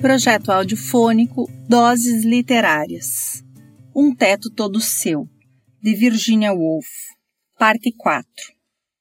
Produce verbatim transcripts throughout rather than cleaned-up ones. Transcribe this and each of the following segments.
Projeto audiofônico Doses Literárias. Um Teto Todo Seu, de Virginia Woolf. Parte quatro.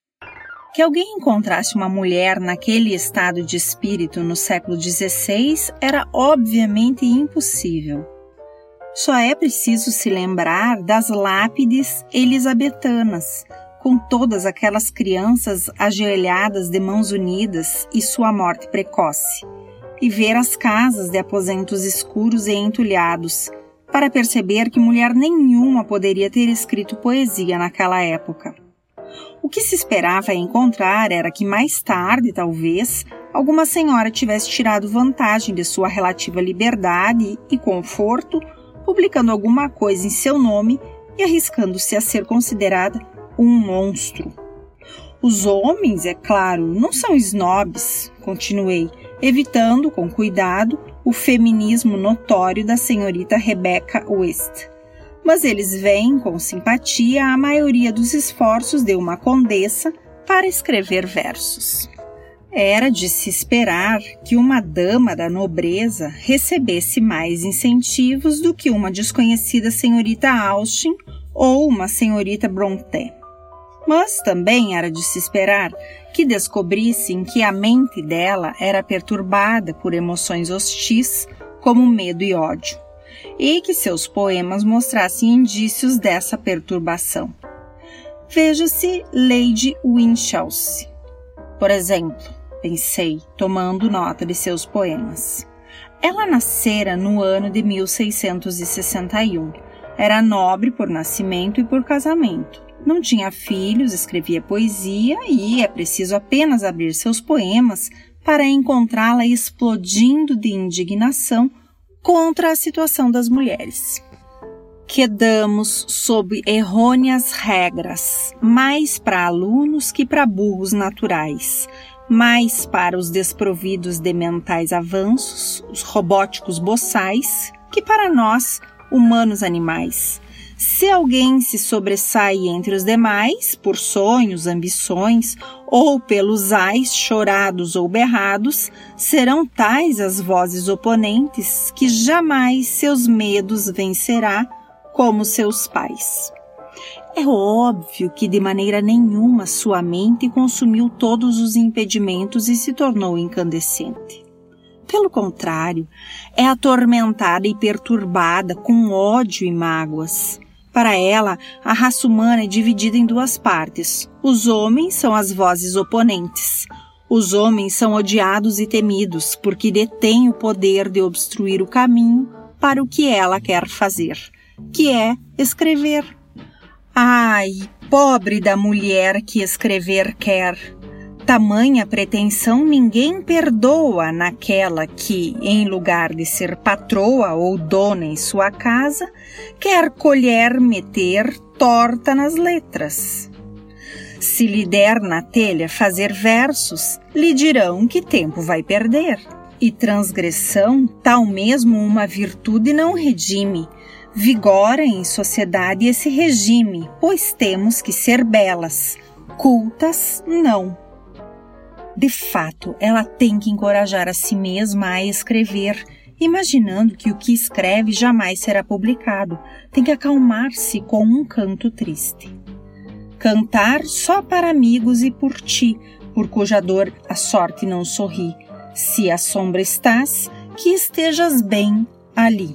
Que alguém encontrasse uma mulher naquele estado de espírito no século dezesseis era obviamente impossível. Só é preciso se lembrar das lápides elisabetanas, com todas aquelas crianças ajoelhadas de mãos unidas e sua morte precoce, e ver as casas de aposentos escuros e entulhados, para perceber que mulher nenhuma poderia ter escrito poesia naquela época. O que se esperava encontrar era que mais tarde, talvez, alguma senhora tivesse tirado vantagem de sua relativa liberdade e conforto, publicando alguma coisa em seu nome e arriscando-se a ser considerada um monstro. Os homens, é claro, não são snobs, continuei, evitando com cuidado o feminismo notório da senhorita Rebecca West. Mas eles veem com simpatia a maioria dos esforços de uma condessa para escrever versos. Era de se esperar que uma dama da nobreza recebesse mais incentivos do que uma desconhecida senhorita Austen ou uma senhorita Brontë. Mas também era de se esperar que descobrissem que a mente dela era perturbada por emoções hostis como medo e ódio, e que seus poemas mostrassem indícios dessa perturbação. Veja-se Lady Winchelsea, por exemplo, pensei, tomando nota de seus poemas. Ela nascera no ano de mil seiscentos e sessenta e um. Era nobre por nascimento e por casamento. Não tinha filhos, escrevia poesia e é preciso apenas abrir seus poemas para encontrá-la explodindo de indignação contra a situação das mulheres. Quedamos sob errôneas regras, mais para alunos que para burros naturais, mais para os desprovidos de mentais avanços, os robóticos boçais, que para nós, humanos animais. Se alguém se sobressai entre os demais, por sonhos, ambições, ou pelos ais chorados ou berrados, serão tais as vozes oponentes que jamais seus medos vencerá como seus pais. É óbvio que de maneira nenhuma sua mente consumiu todos os impedimentos e se tornou incandescente. Pelo contrário, é atormentada e perturbada com ódio e mágoas. Para ela, a raça humana é dividida em duas partes. Os homens são as vozes oponentes. Os homens são odiados e temidos porque detêm o poder de obstruir o caminho para o que ela quer fazer, que é escrever. Ai, pobre da mulher que escrever quer! Tamanha pretensão ninguém perdoa naquela que, em lugar de ser patroa ou dona em sua casa, quer colher meter torta nas letras. Se lhe der na telha fazer versos, lhe dirão que tempo vai perder. E transgressão, tal mesmo uma virtude não redime. Vigora em sociedade esse regime, pois temos que ser belas, cultas não. De fato, ela tem que encorajar a si mesma a escrever, imaginando que o que escreve jamais será publicado. Tem que acalmar-se com um canto triste. Cantar só para amigos e por ti, por cuja dor a sorte não sorri. Se à sombra estás, que estejas bem ali.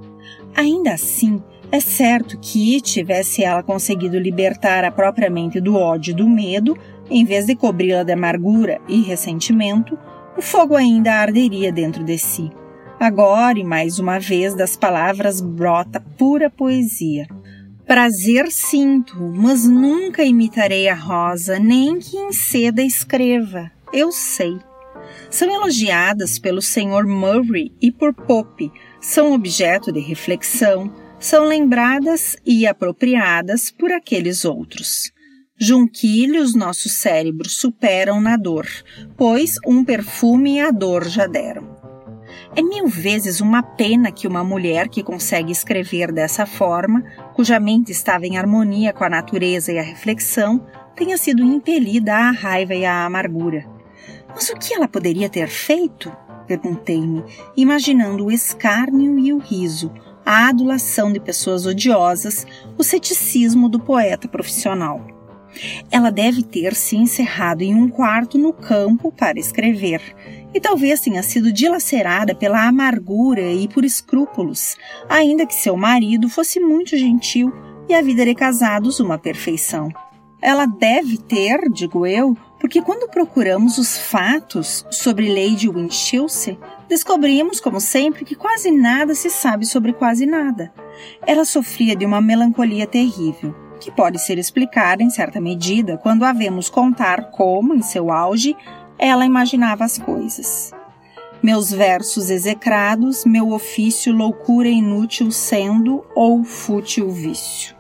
Ainda assim, é certo que, tivesse ela conseguido libertar a própria mente do ódio e do medo, em vez de cobri-la de amargura e ressentimento, o fogo ainda arderia dentro de si. Agora, e mais uma vez, das palavras brota pura poesia. Prazer sinto, mas nunca imitarei a rosa, nem que em seda escreva. Eu sei. São elogiadas pelo senhor Murray e por Pope, são objeto de reflexão, são lembradas e apropriadas por aqueles outros. Junquilhos nossos cérebros superam na dor, pois um perfume e a dor já deram. É mil vezes uma pena que uma mulher que consegue escrever dessa forma, cuja mente estava em harmonia com a natureza e a reflexão, tenha sido impelida à raiva e à amargura. Mas o que ela poderia ter feito? Perguntei-me, imaginando o escárnio e o riso, a adulação de pessoas odiosas, o ceticismo do poeta profissional. Ela deve ter se encerrado em um quarto no campo para escrever, e talvez tenha sido dilacerada pela amargura e por escrúpulos, ainda que seu marido fosse muito gentil e a vida de casados uma perfeição. Ela deve ter, digo eu, porque quando procuramos os fatos sobre Lady Winchilsea, descobrimos, como sempre, que quase nada se sabe sobre quase nada. Ela sofria de uma melancolia terrível, que pode ser explicada em certa medida quando a vemos contar como, em seu auge, ela imaginava as coisas. Meus versos execrados, meu ofício loucura inútil sendo ou fútil vício.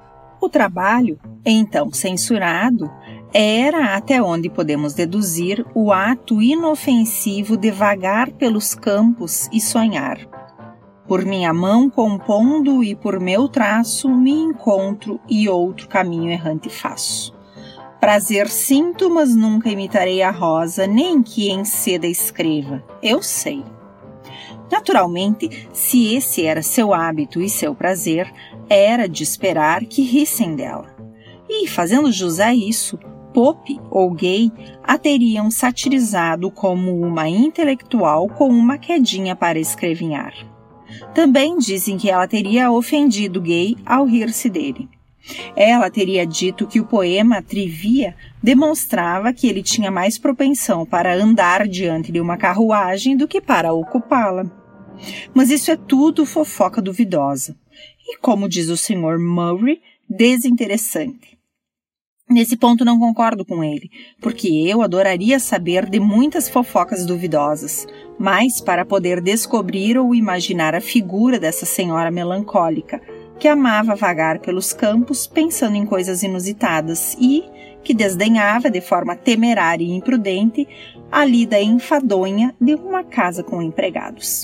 O trabalho, então censurado, era, até onde podemos deduzir, o ato inofensivo de vagar pelos campos e sonhar. Por minha mão compondo e por meu traço me encontro e outro caminho errante faço. Prazer sinto, mas nunca imitarei a rosa, nem que em seda escreva, eu sei. Naturalmente, se esse era seu hábito e seu prazer, era de esperar que rissem dela. E, fazendo jus a isso, Pope ou Gay a teriam satirizado como uma intelectual com uma quedinha para escrevinhar. Também dizem que ela teria ofendido Gay ao rir-se dele. Ela teria dito que o poema Trivia demonstrava que ele tinha mais propensão para andar diante de uma carruagem do que para ocupá-la. Mas isso é tudo fofoca duvidosa e, como diz o senhor Murray, desinteressante. Nesse ponto não concordo com ele, porque eu adoraria saber de muitas fofocas duvidosas, mas para poder descobrir ou imaginar a figura dessa senhora melancólica, que amava vagar pelos campos pensando em coisas inusitadas e que desdenhava de forma temerária e imprudente a lida enfadonha de uma casa com empregados.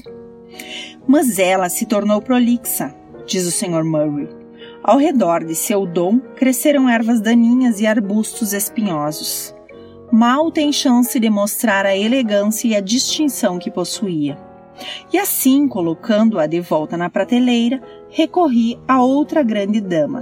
Mas ela se tornou prolixa, diz o senhor Murray. Ao redor de seu dom cresceram ervas daninhas e arbustos espinhosos. Mal tem chance de mostrar a elegância e a distinção que possuía. E assim, colocando-a de volta na prateleira, recorri a outra grande dama,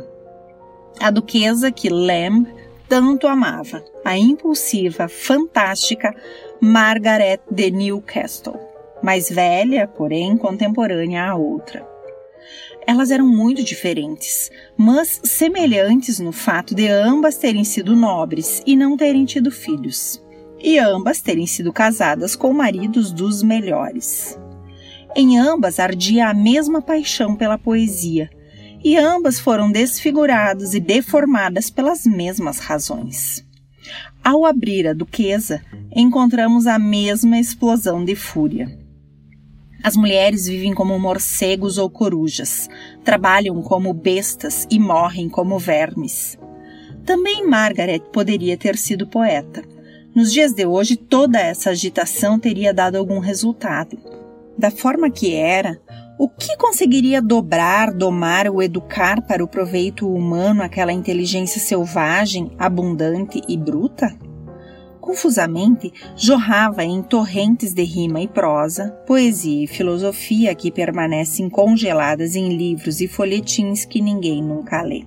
a duquesa que Lamb tanto amava, a impulsiva, fantástica Margaret de Newcastle, mais velha, porém contemporânea à outra. Elas eram muito diferentes, mas semelhantes no fato de ambas terem sido nobres e não terem tido filhos, e ambas terem sido casadas com maridos dos melhores. Em ambas ardia a mesma paixão pela poesia, e ambas foram desfiguradas e deformadas pelas mesmas razões. Ao abrir a duquesa, encontramos a mesma explosão de fúria. As mulheres vivem como morcegos ou corujas, trabalham como bestas e morrem como vermes. Também Margaret poderia ter sido poeta. Nos dias de hoje, toda essa agitação teria dado algum resultado. Da forma que era, o que conseguiria dobrar, domar ou educar para o proveito humano aquela inteligência selvagem, abundante e bruta? Confusamente, jorrava em torrentes de rima e prosa, poesia e filosofia que permanecem congeladas em livros e folhetins que ninguém nunca lê.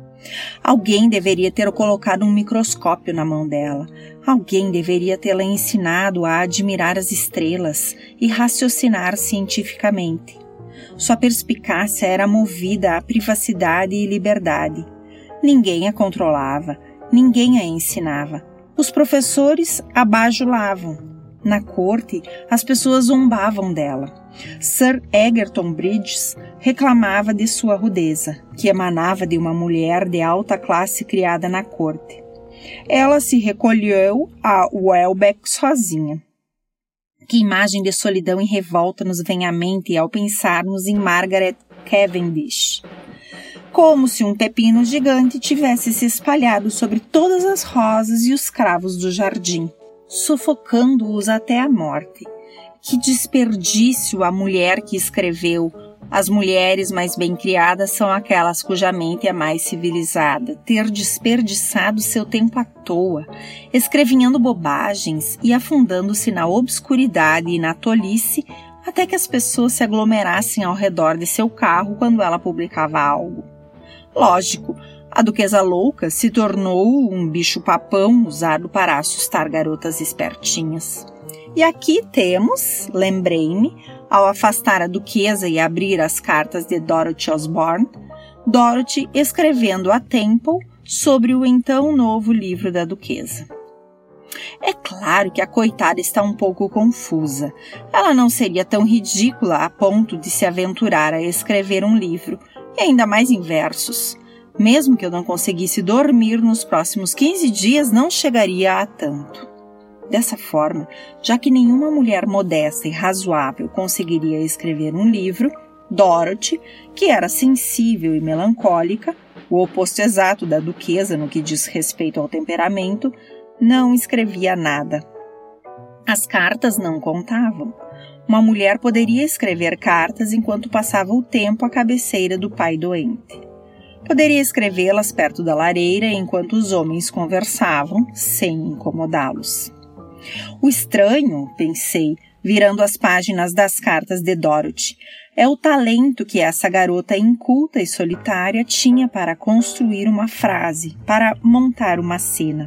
Alguém deveria ter colocado um microscópio na mão dela. Alguém deveria tê-la ensinado a admirar as estrelas e raciocinar cientificamente. Sua perspicácia era movida à privacidade e liberdade. Ninguém a controlava, ninguém a ensinava. Os professores a bajulavam. Na corte, as pessoas zombavam dela. Sir Egerton Bridges reclamava de sua rudeza, que emanava de uma mulher de alta classe criada na corte. Ela se recolheu a Welbeck sozinha. Que imagem de solidão e revolta nos vem à mente ao pensarmos em Margaret Cavendish. Como se um pepino gigante tivesse se espalhado sobre todas as rosas e os cravos do jardim, sufocando-os até a morte. Que desperdício a mulher que escreveu As mulheres mais bem criadas são aquelas cuja mente é mais civilizada, ter desperdiçado seu tempo à toa, escrevinhando bobagens e afundando-se na obscuridade e na tolice até que as pessoas se aglomerassem ao redor de seu carro quando ela publicava algo. Lógico, a duquesa louca se tornou um bicho-papão usado para assustar garotas espertinhas. E aqui temos, lembrei-me, ao afastar a duquesa e abrir as cartas de Dorothy Osborne, Dorothy escrevendo a Temple sobre o então novo livro da duquesa. É claro que a coitada está um pouco confusa. Ela não seria tão ridícula a ponto de se aventurar a escrever um livro, e ainda mais em versos. Mesmo que eu não conseguisse dormir nos próximos quinze dias, não chegaria a tanto. Dessa forma, já que nenhuma mulher modesta e razoável conseguiria escrever um livro, Dorothy, que era sensível e melancólica, o oposto exato da duquesa no que diz respeito ao temperamento, não escrevia nada. As cartas não contavam. Uma mulher poderia escrever cartas enquanto passava o tempo à cabeceira do pai doente. Poderia escrevê-las perto da lareira enquanto os homens conversavam, sem incomodá-los. O estranho, pensei, virando as páginas das cartas de Dorothy, é o talento que essa garota inculta e solitária tinha para construir uma frase, para montar uma cena.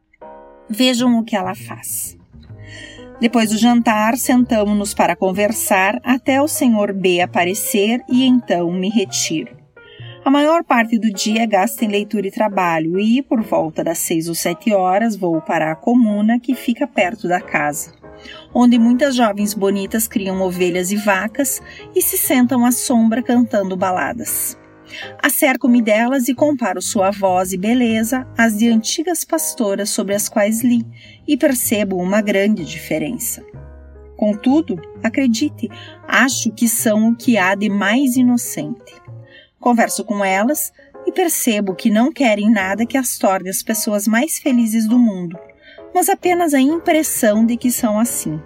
Vejam o que ela faz. Depois do jantar, sentamo-nos para conversar até o senhor B aparecer e então me retiro. A maior parte do dia é gasta em leitura e trabalho e, por volta das seis ou sete horas, vou para a comuna que fica perto da casa, onde muitas jovens bonitas criam ovelhas e vacas e se sentam à sombra cantando baladas. Acerco-me delas e comparo sua voz e beleza às de antigas pastoras sobre as quais li e percebo uma grande diferença. Contudo, acredite, acho que são o que há de mais inocente. Converso com elas e percebo que não querem nada que as torne as pessoas mais felizes do mundo, mas apenas a impressão de que são assim.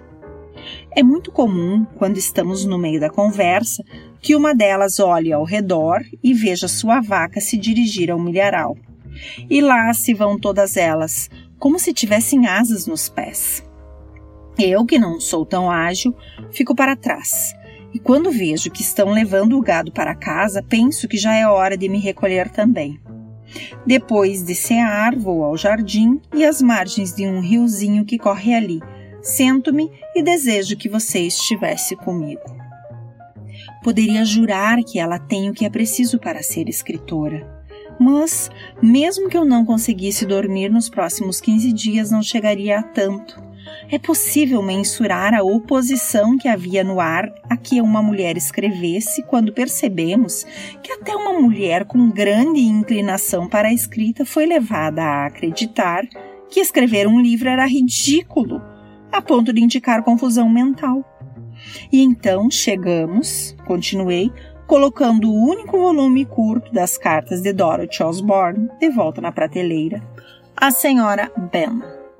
É muito comum, quando estamos no meio da conversa, que uma delas olhe ao redor e veja sua vaca se dirigir ao milharal. E lá se vão todas elas, como se tivessem asas nos pés. Eu, que não sou tão ágil, fico para trás. E quando vejo que estão levando o gado para casa, penso que já é hora de me recolher também. Depois de cear, vou ao jardim e às margens de um riozinho que corre ali. Sento-me e desejo que você estivesse comigo. Poderia jurar que ela tem o que é preciso para ser escritora. Mas, mesmo que eu não conseguisse dormir nos próximos quinze dias, não chegaria a tanto. É possível mensurar a oposição que havia no ar a que uma mulher escrevesse quando percebemos que até uma mulher com grande inclinação para a escrita foi levada a acreditar que escrever um livro era ridículo, a ponto de indicar confusão mental. E então chegamos, continuei, colocando o único volume curto das cartas de Dorothy Osborne de volta na prateleira, a senhora Ben.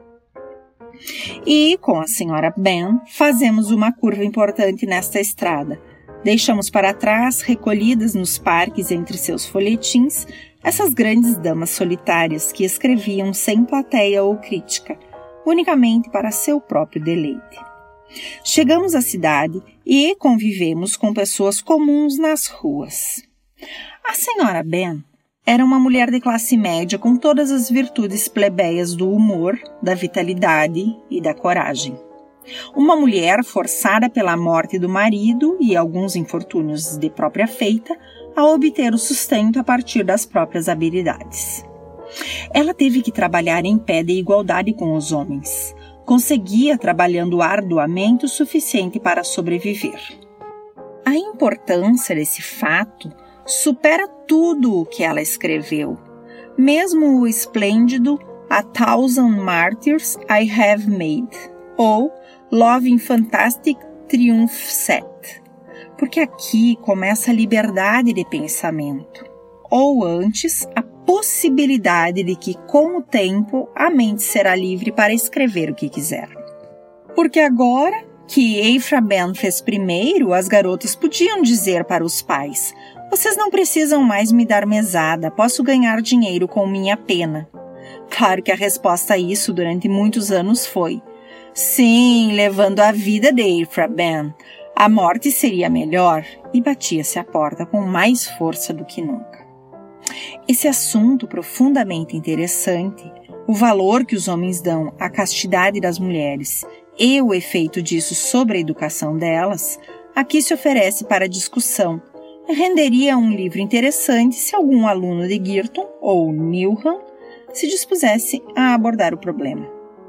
E, com a senhora Ben, fazemos uma curva importante nesta estrada. Deixamos para trás, recolhidas nos parques entre seus folhetins, essas grandes damas solitárias que escreviam sem plateia ou crítica, unicamente para seu próprio deleite. Chegamos à cidade e convivemos com pessoas comuns nas ruas. A senhora Ben era uma mulher de classe média com todas as virtudes plebeias do humor, da vitalidade e da coragem. Uma mulher forçada pela morte do marido e alguns infortúnios de própria feita a obter o sustento a partir das próprias habilidades. Ela teve que trabalhar em pé de igualdade com os homens. Conseguia trabalhando arduamente o suficiente para sobreviver. A importância desse fato supera tudo o que ela escreveu, mesmo o esplêndido A Thousand Martyrs I Have Made, ou Love in Fantastic Triumph Set, porque aqui começa a liberdade de pensamento, ou antes, a possibilidade de que, com o tempo, a mente será livre para escrever o que quiser. Porque agora, que Ephra Behn fez primeiro, as garotas podiam dizer para os pais: vocês não precisam mais me dar mesada, posso ganhar dinheiro com minha pena. Claro que a resposta a isso durante muitos anos foi: sim, levando a vida de Ephra Behn. A morte seria melhor, e batia-se a porta com mais força do que nunca. Esse assunto profundamente interessante, o valor que os homens dão à castidade das mulheres e o efeito disso sobre a educação delas, aqui se oferece para discussão e renderia um livro interessante se algum aluno de Girton ou Newham se dispusesse a abordar o problema.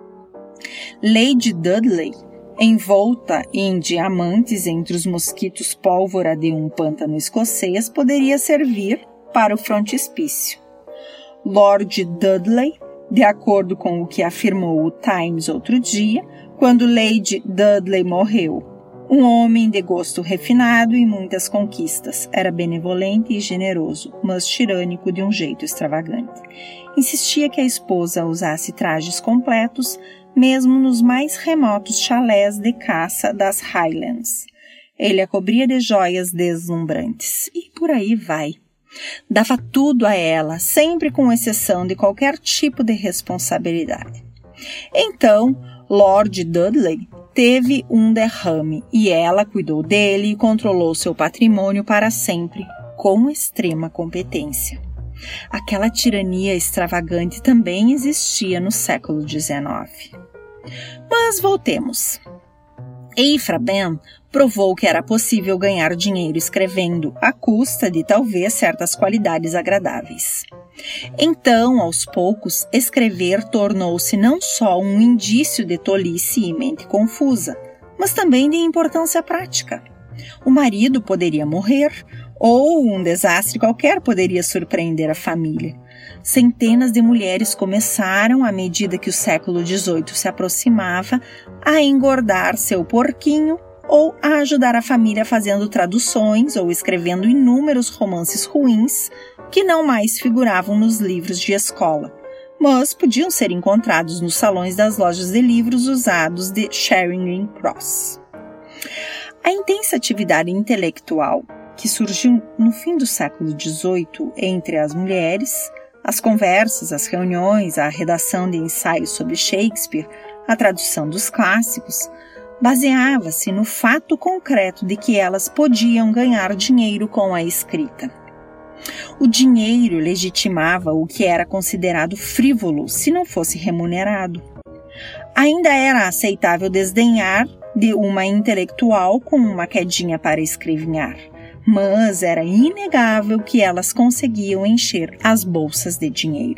Lady Dudley, envolta em diamantes entre os mosquitos pólvora de um pântano escocês, poderia servir para o frontispício. Lord Dudley, de acordo com o que afirmou o Times outro dia, quando Lady Dudley morreu, um homem de gosto refinado e muitas conquistas, era benevolente e generoso, mas tirânico de um jeito extravagante. Insistia que a esposa usasse trajes completos, mesmo nos mais remotos chalés de caça das Highlands. Ele a cobria de joias deslumbrantes, e por aí vai. Dava tudo a ela, sempre com exceção de qualquer tipo de responsabilidade. Então, Lord Dudley teve um derrame, e ela cuidou dele e controlou seu patrimônio para sempre, com extrema competência. Aquela tirania extravagante também existia no século dezenove. Mas voltemos. Ephra Behn provou que era possível ganhar dinheiro escrevendo, à custa de talvez certas qualidades agradáveis. Então, aos poucos, escrever tornou-se não só um indício de tolice e mente confusa, mas também de importância prática. O marido poderia morrer, ou um desastre qualquer poderia surpreender a família. Centenas de mulheres começaram, à medida que o século dezoito se aproximava, a engordar seu porquinho ou a ajudar a família fazendo traduções ou escrevendo inúmeros romances ruins que não mais figuravam nos livros de escola, mas podiam ser encontrados nos salões das lojas de livros usados de Charing Cross. A intensa atividade intelectual que surgiu no fim do século dezoito entre as mulheres, as conversas, as reuniões, a redação de ensaios sobre Shakespeare, a tradução dos clássicos, baseava-se no fato concreto de que elas podiam ganhar dinheiro com a escrita. O dinheiro legitimava o que era considerado frívolo se não fosse remunerado. Ainda era aceitável desdenhar de uma intelectual com uma quedinha para escrevinhar, mas era inegável que elas conseguiam encher as bolsas de dinheiro.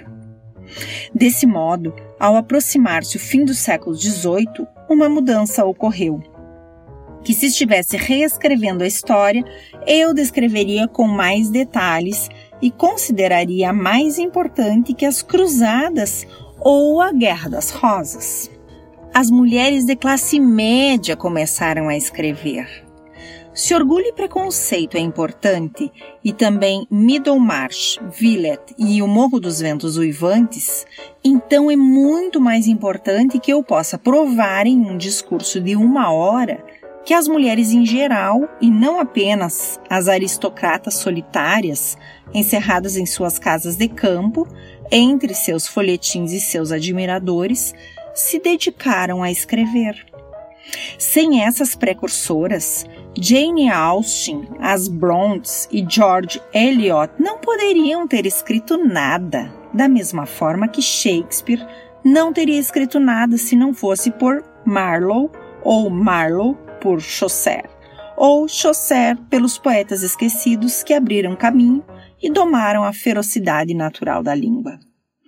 Desse modo, ao aproximar-se o fim do século dezoito, uma mudança ocorreu, que se estivesse reescrevendo a história, eu descreveria com mais detalhes e consideraria mais importante que as cruzadas ou a Guerra das Rosas. As mulheres de classe média começaram a escrever. Se Orgulho e Preconceito é importante, e também Middlemarch, Villette e O Morro dos Ventos Uivantes, então é muito mais importante que eu possa provar em um discurso de uma hora que as mulheres em geral, e não apenas as aristocratas solitárias, encerradas em suas casas de campo, entre seus folhetins e seus admiradores, se dedicaram a escrever. Sem essas precursoras, Jane Austen, as Brontes e George Eliot não poderiam ter escrito nada, da mesma forma que Shakespeare não teria escrito nada se não fosse por Marlowe ou Marlowe por Chaucer, ou Chaucer pelos poetas esquecidos que abriram caminho e domaram a ferocidade natural da língua.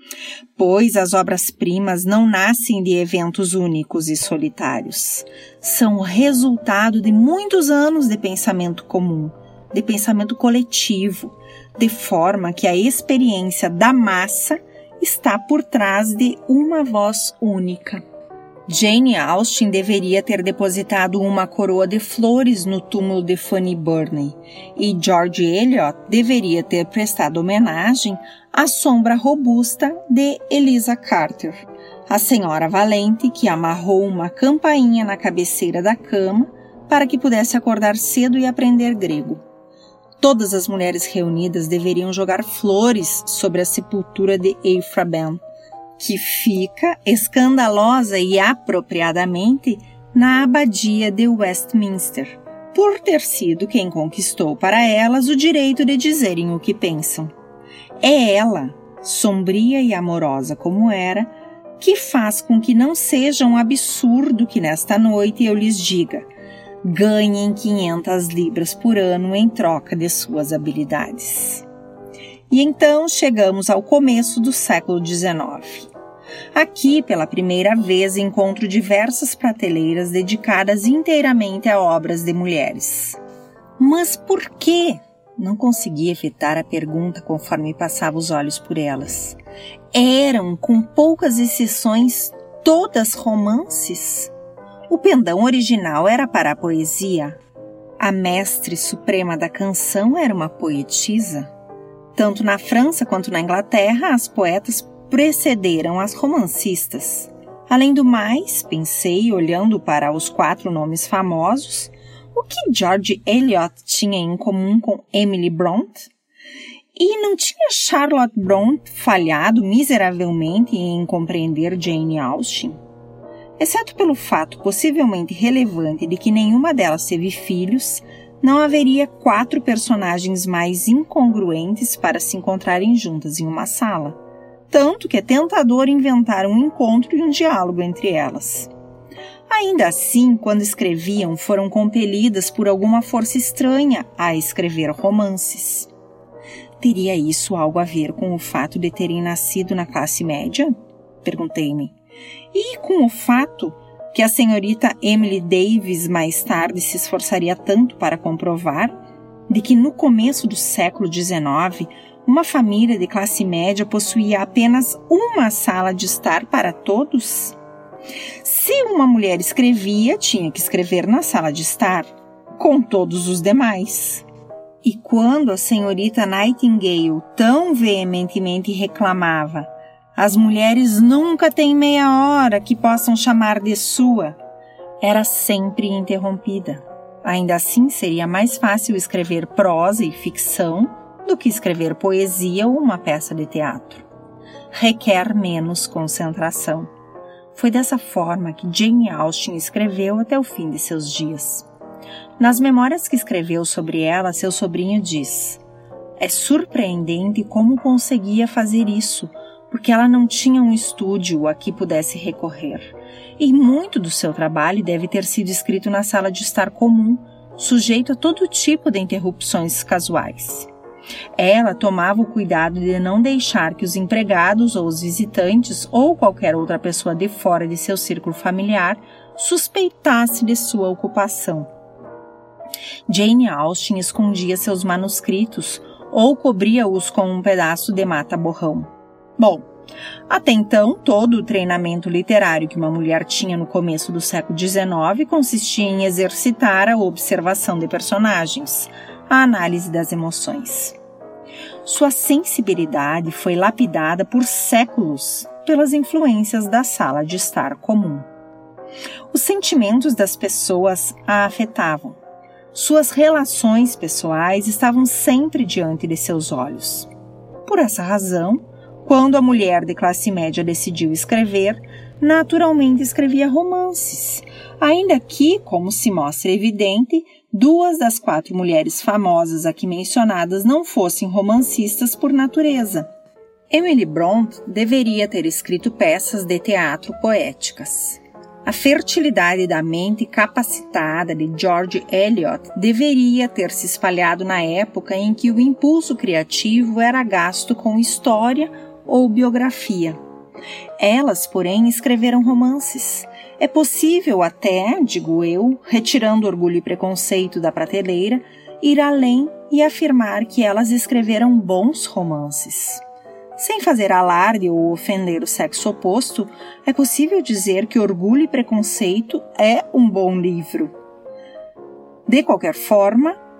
Pois as obras-primas não nascem de eventos únicos e solitários. São o resultado de muitos anos de pensamento comum, de pensamento coletivo, de forma que a experiência da massa está por trás de uma voz única. Jane Austen deveria ter depositado uma coroa de flores no túmulo de Fanny Burney, e George Eliot deveria ter prestado homenagem A Sombra Robusta, de Elisa Carter, a senhora valente que amarrou uma campainha na cabeceira da cama para que pudesse acordar cedo e aprender grego. Todas as mulheres reunidas deveriam jogar flores sobre a sepultura de Ephraim, que fica, escandalosa e apropriadamente, na abadia de Westminster, por ter sido quem conquistou para elas o direito de dizerem o que pensam. É ela, sombria e amorosa como era, que faz com que não seja um absurdo que nesta noite eu lhes diga: ganhem quinhentas libras por ano em troca de suas habilidades. E então chegamos ao começo do século dezenove. Aqui, pela primeira vez, encontro diversas prateleiras dedicadas inteiramente a obras de mulheres. Mas por quê? Não consegui evitar a pergunta conforme passava os olhos por elas. Eram, com poucas exceções, todas romances? O pendão original era para a poesia. A mestre suprema da canção era uma poetisa. Tanto na França quanto na Inglaterra, as poetas precederam as romancistas. Além do mais, pensei, olhando para os quatro nomes famosos, o que George Eliot tinha em comum com Emily Brontë? E não tinha Charlotte Brontë falhado miseravelmente em compreender Jane Austen? Exceto pelo fato possivelmente relevante de que nenhuma delas teve filhos, não haveria quatro personagens mais incongruentes para se encontrarem juntas em uma sala. Tanto que é tentador inventar um encontro e um diálogo entre elas. Ainda assim, quando escreviam, foram compelidas por alguma força estranha a escrever romances. Teria isso algo a ver com o fato de terem nascido na classe média? Perguntei-me. E com o fato que a senhorita Emily Davis mais tarde se esforçaria tanto para comprovar de que no começo do século dezenove uma família de classe média possuía apenas uma sala de estar para todos? Se uma mulher escrevia, tinha que escrever na sala de estar, com todos os demais. E quando a senhorita Nightingale tão veementemente reclamava: as mulheres nunca têm meia hora que possam chamar de sua, era sempre interrompida. Ainda assim, seria mais fácil escrever prosa e ficção do que escrever poesia ou uma peça de teatro. Requer menos concentração. Foi dessa forma que Jane Austen escreveu até o fim de seus dias. Nas memórias que escreveu sobre ela, seu sobrinho diz: é surpreendente como conseguia fazer isso, porque ela não tinha um estúdio a que pudesse recorrer. E muito do seu trabalho deve ter sido escrito na sala de estar comum, sujeito a todo tipo de interrupções casuais. Ela tomava o cuidado de não deixar que os empregados ou os visitantes ou qualquer outra pessoa de fora de seu círculo familiar suspeitasse de sua ocupação. Jane Austen escondia seus manuscritos ou cobria-os com um pedaço de mata-borrão. Bom, até então, todo o treinamento literário que uma mulher tinha no começo do século dezenove consistia em exercitar a observação de personagens, a análise das emoções. Sua sensibilidade foi lapidada por séculos pelas influências da sala de estar comum. Os sentimentos das pessoas a afetavam. Suas relações pessoais estavam sempre diante de seus olhos. Por essa razão, quando a mulher de classe média decidiu escrever, naturalmente escrevia romances, ainda que, como se mostra evidente, duas das quatro mulheres famosas aqui mencionadas não fossem romancistas por natureza. Emily Brontë deveria ter escrito peças de teatro poéticas. A fertilidade da mente capacitada de George Eliot deveria ter se espalhado na época em que o impulso criativo era gasto com história ou biografia. Elas, porém, escreveram romances. É possível até, digo eu, retirando orgulho e preconceito da prateleira, ir além e afirmar que elas escreveram bons romances. Sem fazer alarde ou ofender o sexo oposto, é possível dizer que Orgulho e Preconceito é um bom livro. De qualquer forma,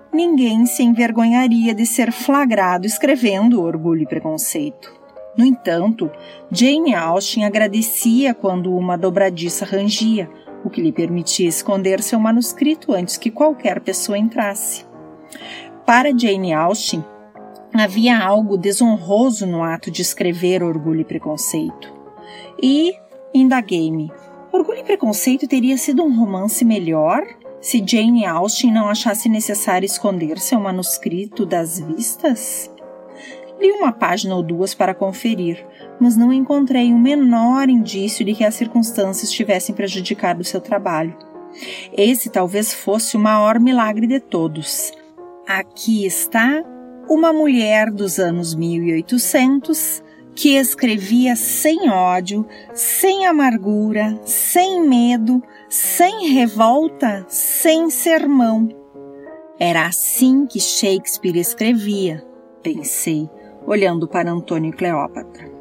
ninguém se envergonharia de ser flagrado escrevendo Orgulho e Preconceito. No entanto, Jane Austen agradecia quando uma dobradiça rangia, o que lhe permitia esconder seu manuscrito antes que qualquer pessoa entrasse. Para Jane Austen, havia algo desonroso no ato de escrever Orgulho e Preconceito. E indaguei-me, Orgulho e Preconceito teria sido um romance melhor se Jane Austen não achasse necessário esconder seu manuscrito das vistas? Li uma página ou duas para conferir, mas não encontrei o menor indício de que as circunstâncias tivessem prejudicado seu trabalho. Esse talvez fosse o maior milagre de todos. Aqui está uma mulher dos anos mil e oitocentos que escrevia sem ódio, sem amargura, sem medo, sem revolta, sem sermão. Era assim que Shakespeare escrevia, pensei, olhando para Antônio e Cleópatra.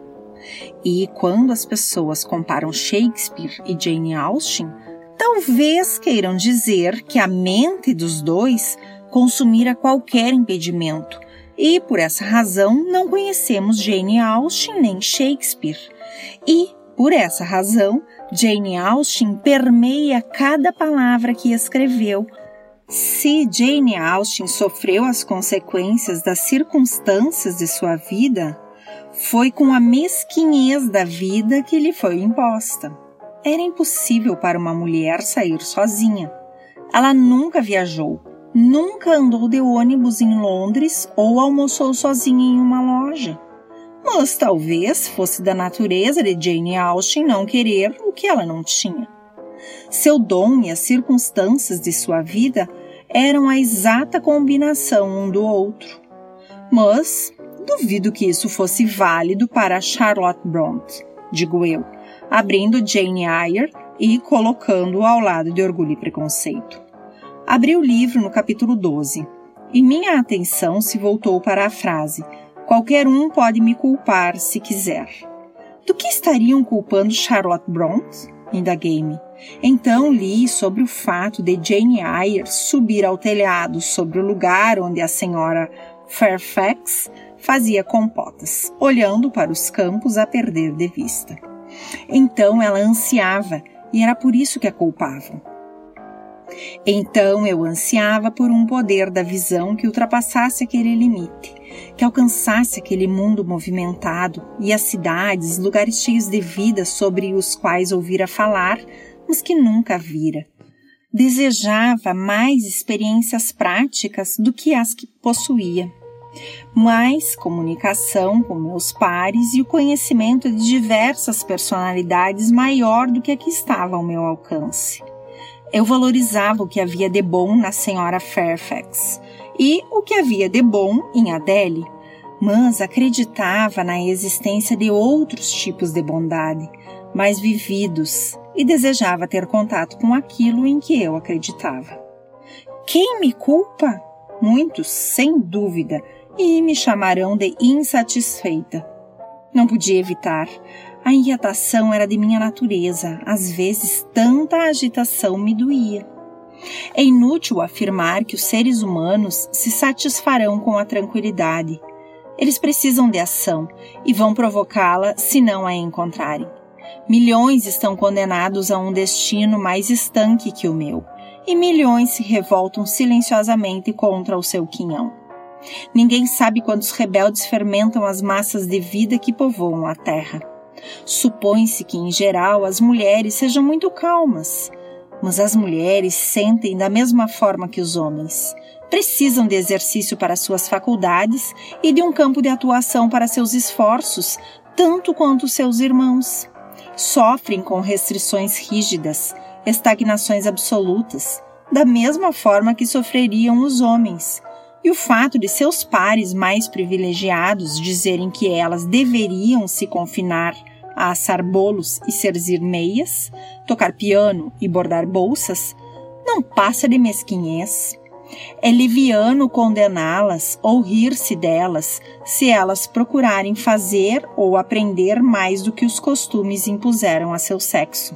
E quando as pessoas comparam Shakespeare e Jane Austen, talvez queiram dizer que a mente dos dois consumira qualquer impedimento, e por essa razão não conhecemos Jane Austen nem Shakespeare. E, por essa razão, Jane Austen permeia cada palavra que escreveu. Se Jane Austen sofreu as consequências das circunstâncias de sua vida, foi com a mesquinhez da vida que lhe foi imposta. Era impossível para uma mulher sair sozinha. Ela nunca viajou, nunca andou de ônibus em Londres ou almoçou sozinha em uma loja. Mas talvez fosse da natureza de Jane Austen não querer o que ela não tinha. Seu dom e as circunstâncias de sua vida eram a exata combinação um do outro. Mas duvido que isso fosse válido para Charlotte Brontë, digo eu, abrindo Jane Eyre e colocando-o ao lado de Orgulho e Preconceito. Abri o livro no capítulo doze, e minha atenção se voltou para a frase "Qualquer um pode me culpar se quiser". Do que estariam culpando Charlotte Brontë? Indaguei-me. Então li sobre o fato de Jane Eyre subir ao telhado sobre o lugar onde a senhora Fairfax fazia compotas, olhando para os campos a perder de vista. Então ela ansiava, e era por isso que a culpavam. Então eu ansiava por um poder da visão que ultrapassasse aquele limite, que alcançasse aquele mundo movimentado e as cidades, lugares cheios de vida sobre os quais ouvira falar, mas que nunca vira. Desejava mais experiências práticas do que as que possuía, mais comunicação com meus pares e o conhecimento de diversas personalidades maior do que a que estava ao meu alcance. Eu valorizava o que havia de bom na senhora Fairfax e o que havia de bom em Adele, mas acreditava na existência de outros tipos de bondade, mais vividos, e desejava ter contato com aquilo em que eu acreditava. Quem me culpa? Muitos, sem dúvida, e me chamarão de insatisfeita. Não podia evitar. A inquietação era de minha natureza, às vezes tanta agitação me doía. É inútil afirmar que os seres humanos se satisfarão com a tranquilidade. Eles precisam de ação e vão provocá-la se não a encontrarem. Milhões estão condenados a um destino mais estanque que o meu, e milhões se revoltam silenciosamente contra o seu quinhão. Ninguém sabe quantos rebeldes fermentam as massas de vida que povoam a terra. Supõe-se que, em geral, as mulheres sejam muito calmas, mas as mulheres sentem da mesma forma que os homens. Precisam de exercício para suas faculdades e de um campo de atuação para seus esforços, tanto quanto seus irmãos. Sofrem com restrições rígidas, estagnações absolutas, da mesma forma que sofreriam os homens. E o fato de seus pares mais privilegiados dizerem que elas deveriam se confinar a assar bolos e cerzir meias, tocar piano e bordar bolsas, não passa de mesquinhez. É liviano condená-las ou rir-se delas se elas procurarem fazer ou aprender mais do que os costumes impuseram a seu sexo.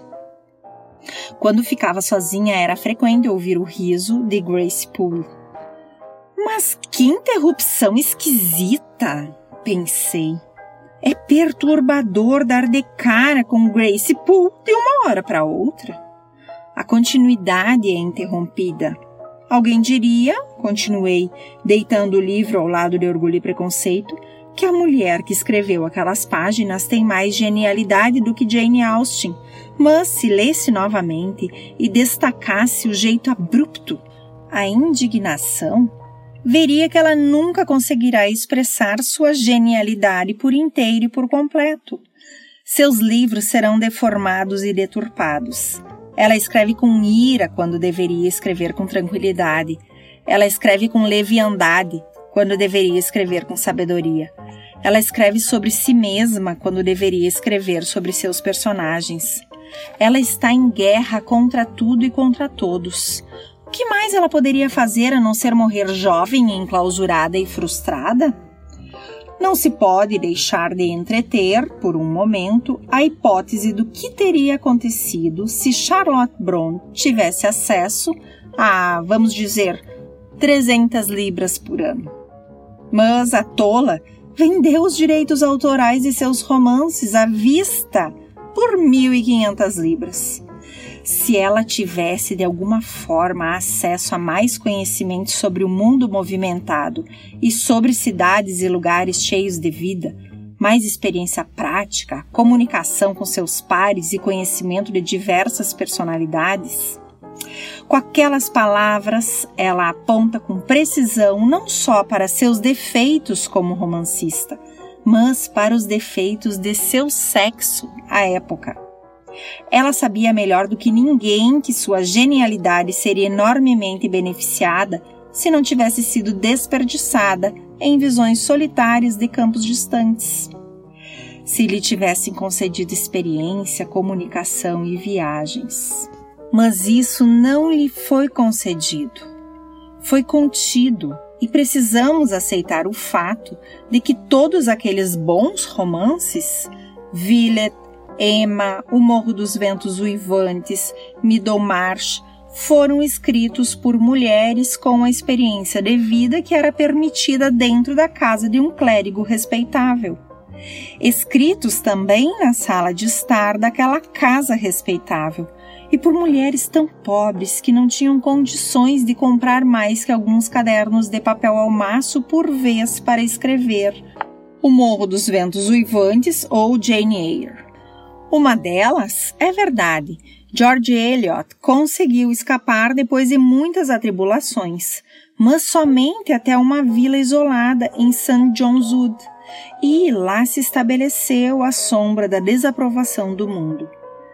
Quando ficava sozinha, era frequente ouvir o riso de Grace Poole. Mas que interrupção esquisita, pensei. É perturbador dar de cara com Grace Poole de uma hora para outra. A continuidade é interrompida. Alguém diria, continuei, deitando o livro ao lado de Orgulho e Preconceito, que a mulher que escreveu aquelas páginas tem mais genialidade do que Jane Austen, mas se lesse novamente e destacasse o jeito abrupto, a indignação, veria que ela nunca conseguirá expressar sua genialidade por inteiro e por completo. Seus livros serão deformados e deturpados. Ela escreve com ira quando deveria escrever com tranquilidade. Ela escreve com leviandade quando deveria escrever com sabedoria. Ela escreve sobre si mesma quando deveria escrever sobre seus personagens. Ela está em guerra contra tudo e contra todos. O que mais ela poderia fazer a não ser morrer jovem, enclausurada e frustrada? Não se pode deixar de entreter, por um momento, a hipótese do que teria acontecido se Charlotte Brontë tivesse acesso a, vamos dizer, trezentas libras por ano. Mas a tola vendeu os direitos autorais de seus romances à vista por mil e quinhentas libras. Se ela tivesse de alguma forma acesso a mais conhecimento sobre o mundo movimentado e sobre cidades e lugares cheios de vida, mais experiência prática, comunicação com seus pares e conhecimento de diversas personalidades, com aquelas palavras, ela aponta com precisão não só para seus defeitos como romancista, mas para os defeitos de seu sexo à época. Ela sabia melhor do que ninguém que sua genialidade seria enormemente beneficiada se não tivesse sido desperdiçada em visões solitárias de campos distantes. Se lhe tivessem concedido experiência, comunicação e viagens. Mas isso não lhe foi concedido. Foi contido e precisamos aceitar o fato de que todos aqueles bons romances, Villette, Emma, O Morro dos Ventos Uivantes, Middlemarch, foram escritos por mulheres com a experiência de vida que era permitida dentro da casa de um clérigo respeitável. Escritos também na sala de estar daquela casa respeitável, e por mulheres tão pobres que não tinham condições de comprar mais que alguns cadernos de papel ao maço por vez para escrever O Morro dos Ventos Uivantes ou Jane Eyre. Uma delas, é verdade, George Eliot conseguiu escapar depois de muitas atribulações, mas somente até uma vila isolada em Saint John's Wood, e lá se estabeleceu à sombra da desaprovação do mundo.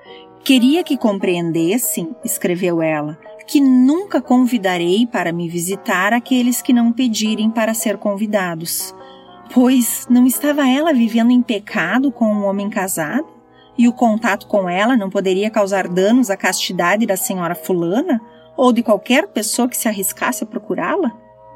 Queria que compreendessem, escreveu ela, que nunca convidarei para me visitar aqueles que não pedirem para ser convidados, pois não estava ela vivendo em pecado com um homem casado? E o contato com ela não poderia causar danos à castidade da senhora fulana ou de qualquer pessoa que se arriscasse a procurá-la?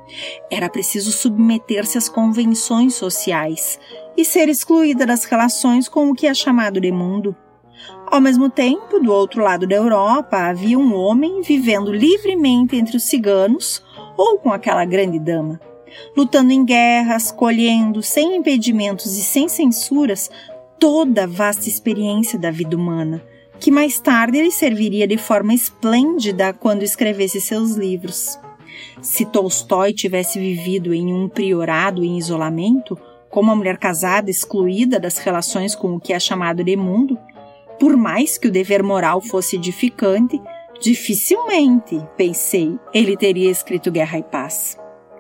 Era preciso submeter-se às convenções sociais e ser excluída das relações com o que é chamado de mundo. Ao mesmo tempo, do outro lado da Europa, havia um homem vivendo livremente entre os ciganos ou com aquela grande dama, lutando em guerras, colhendo, sem impedimentos e sem censuras, toda a vasta experiência da vida humana, que mais tarde lhe serviria de forma esplêndida quando escrevesse seus livros. Se Tolstói tivesse vivido em um priorado em isolamento, como uma mulher casada excluída das relações com o que é chamado de mundo, por mais que o dever moral fosse edificante, dificilmente, pensei, ele teria escrito Guerra e Paz.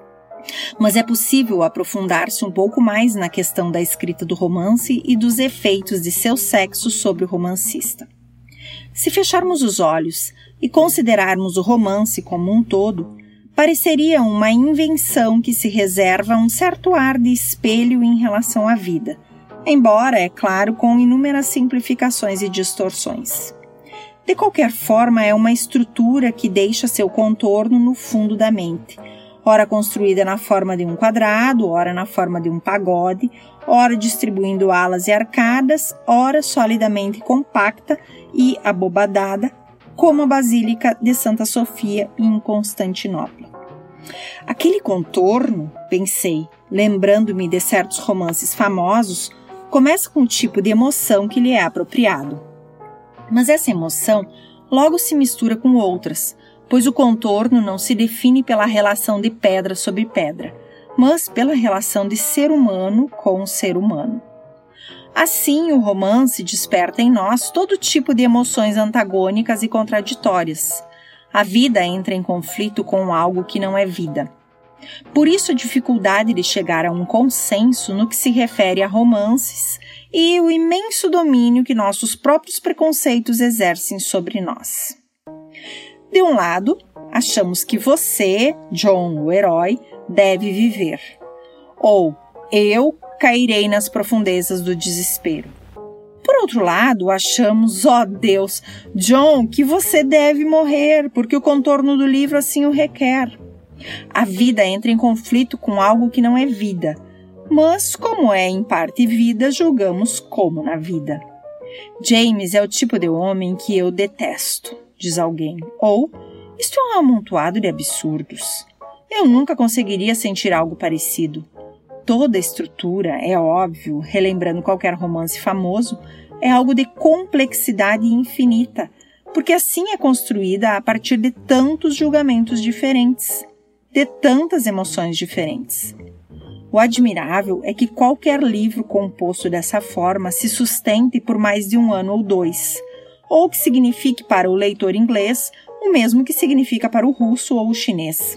Mas é possível aprofundar-se um pouco mais na questão da escrita do romance e dos efeitos de seu sexo sobre o romancista. Se fecharmos os olhos e considerarmos o romance como um todo, pareceria uma invenção que se reserva um certo ar de espelho em relação à vida, embora, é claro, com inúmeras simplificações e distorções. De qualquer forma, é uma estrutura que deixa seu contorno no fundo da mente, ora construída na forma de um quadrado, ora na forma de um pagode, ora distribuindo alas e arcadas, ora solidamente compacta e abobadada, como a Basílica de Santa Sofia em Constantinopla. Aquele contorno, pensei, lembrando-me de certos romances famosos, começa com o tipo de emoção que lhe é apropriado. Mas essa emoção logo se mistura com outras, pois o contorno não se define pela relação de pedra sobre pedra, mas pela relação de ser humano com ser humano. Assim, o romance desperta em nós todo tipo de emoções antagônicas e contraditórias. A vida entra em conflito com algo que não é vida. Por isso a dificuldade de chegar a um consenso no que se refere a romances e o imenso domínio que nossos próprios preconceitos exercem sobre nós. De um lado, achamos que você, John, o herói, deve viver. Ou eu cairei nas profundezas do desespero. Por outro lado, achamos, ó Deus, John, que você deve morrer, porque o contorno do livro assim o requer. A vida entra em conflito com algo que não é vida, mas como é em parte vida, julgamos como na vida. James é o tipo de homem que eu detesto, diz alguém, ou isto é um amontoado de absurdos. Eu nunca conseguiria sentir algo parecido. Toda a estrutura, é óbvio, relembrando qualquer romance famoso, é algo de complexidade infinita, porque assim é construída a partir de tantos julgamentos diferentes, de tantas emoções diferentes. O admirável é que qualquer livro composto dessa forma se sustente por mais de um ano ou dois, ou que signifique para o leitor inglês o mesmo que significa para o russo ou o chinês.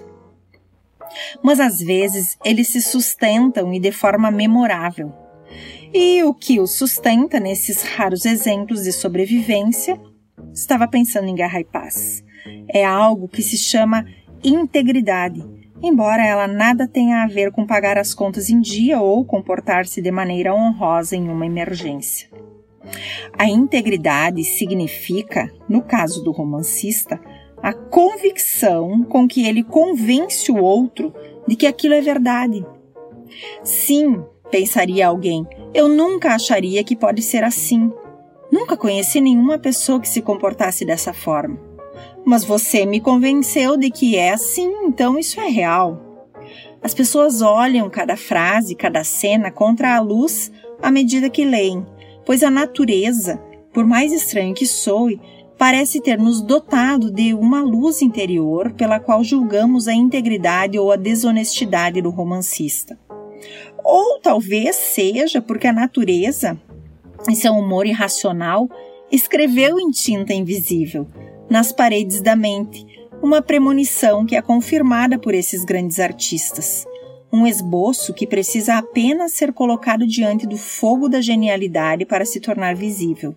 Mas às vezes eles se sustentam e de forma memorável. E o que os sustenta nesses raros exemplos de sobrevivência, estava pensando em Guerra e Paz, é algo que se chama integridade, embora ela nada tenha a ver com pagar as contas em dia ou comportar-se de maneira honrosa em uma emergência. A integridade significa, no caso do romancista, a convicção com que ele convence o outro de que aquilo é verdade. Sim, pensaria alguém, eu nunca acharia que pode ser assim. Nunca conheci nenhuma pessoa que se comportasse dessa forma. Mas você me convenceu de que é assim, então isso é real. As pessoas olham cada frase, cada cena contra a luz à medida que leem, pois a natureza, por mais estranho que soe, parece ter nos dotado de uma luz interior pela qual julgamos a integridade ou a desonestidade do romancista. Ou talvez seja porque a natureza, em seu humor irracional, escreveu em tinta invisível, nas paredes da mente, uma premonição que é confirmada por esses grandes artistas. Um esboço que precisa apenas ser colocado diante do fogo da genialidade para se tornar visível.